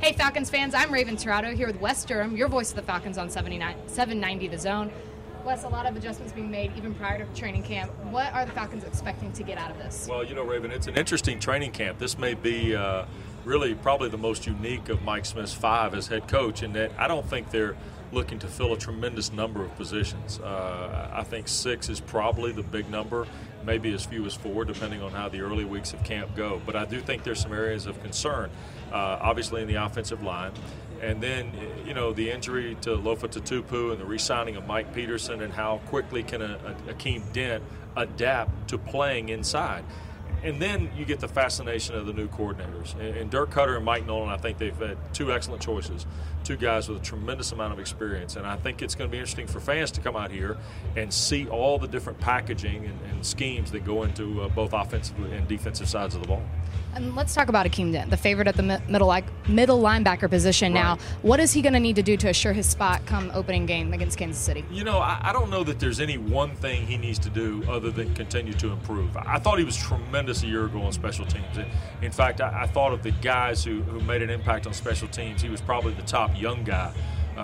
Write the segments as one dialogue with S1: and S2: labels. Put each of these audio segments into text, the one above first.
S1: Hey, Falcons fans, I'm Raven Tirado here with Wes Durham, your voice of the Falcons on 790 The Zone. Wes, a lot of adjustments being made even prior to training camp. What are the Falcons expecting to get out of this?
S2: Well, Raven, it's an interesting training camp. This may be really probably the most unique of Mike Smith's 5 as head coach, in that I don't think they're looking to fill a tremendous number of positions. I think 6 is probably the big number, maybe as few as 4, depending on how the early weeks of camp go. But I do think there's some areas of concern, obviously in the offensive line. And then, the injury to Lofa Tatupu and the re-signing of Mike Peterson, and how quickly can Akeem Dent adapt to playing inside. And then you get the fascination of the new coordinators. And Dirk Cutter and Mike Nolan, I think they've had 2 excellent choices, 2 guys with a tremendous amount of experience. And I think it's going to be interesting for fans to come out here and see all the different packaging and schemes that go into both offensive and defensive sides of the ball.
S1: And let's talk about Akeem Dent, the favorite at the middle linebacker position now.
S2: Right.
S1: What is he going to need to do to assure his spot come opening game against Kansas City?
S2: I don't know that there's any one thing he needs to do other than continue to improve. I thought he was tremendous a year ago on special teams. In fact, I thought of the guys who made an impact on special teams, he was probably the top young guy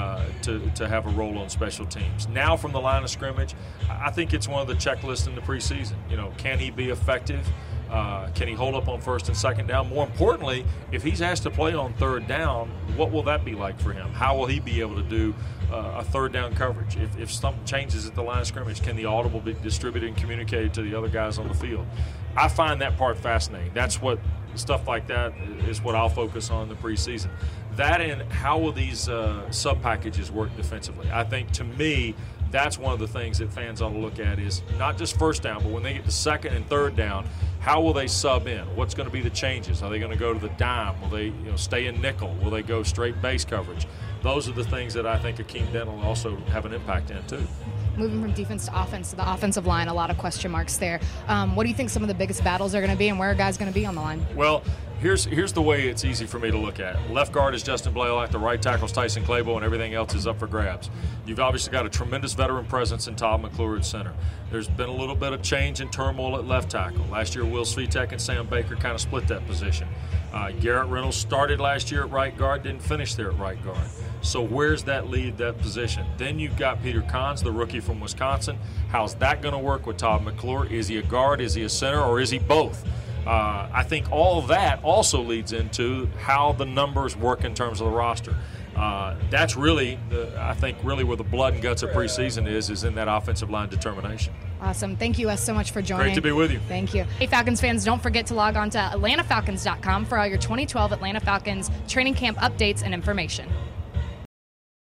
S2: to have a role on special teams. Now from the line of scrimmage, I think it's one of the checklists in the preseason. Can he be effective? Can he hold up on first and second down? More importantly, if he's asked to play on third down, what will that be like for him? How will he be able to do a third down coverage? If something changes at the line of scrimmage, can the audible be distributed and communicated to the other guys on the field? I find that part fascinating. That's what stuff like that is what I'll focus on in the preseason. That, and how will these sub-packages work defensively? I think, to me, that's one of the things that fans ought to look at, is not just first down, but when they get to second and third down, how will they sub in? What's going to be the changes? Are they going to go to the dime? Will they stay in nickel? Will they go straight base coverage? Those are the things that I think Akeem Dent will also have an impact in, too.
S1: Moving from defense to offense, to the offensive line, a lot of question marks there. What do you think some of the biggest battles are going to be, and where are guys going to be on the line?
S2: Well, here's the way it's easy for me to look at it. Left guard is Justin Blaylock, the right tackle is Tyson Clabo, and everything else is up for grabs. You've obviously got a tremendous veteran presence in Todd McClure at center. There's been a little bit of change and turmoil at left tackle. Last year, Will Svitek and Sam Baker kind of split that position. Garrett Reynolds started last year at right guard, didn't finish there at right guard. So where's that lead, that position? Then you've got Peter Kahns, the rookie from Wisconsin. How's that going to work with Todd McClure? Is he a guard, is he a center, or is he both? I think all of that also leads into how the numbers work in terms of the roster. That's really, I think, really where the blood and guts of preseason is in that offensive line determination.
S1: Awesome. Thank you, Wes, so much for joining.
S2: Great to be with you.
S1: Thank you. Hey, Falcons fans, don't forget to log on to AtlantaFalcons.com for all your 2012 Atlanta Falcons training camp updates and information.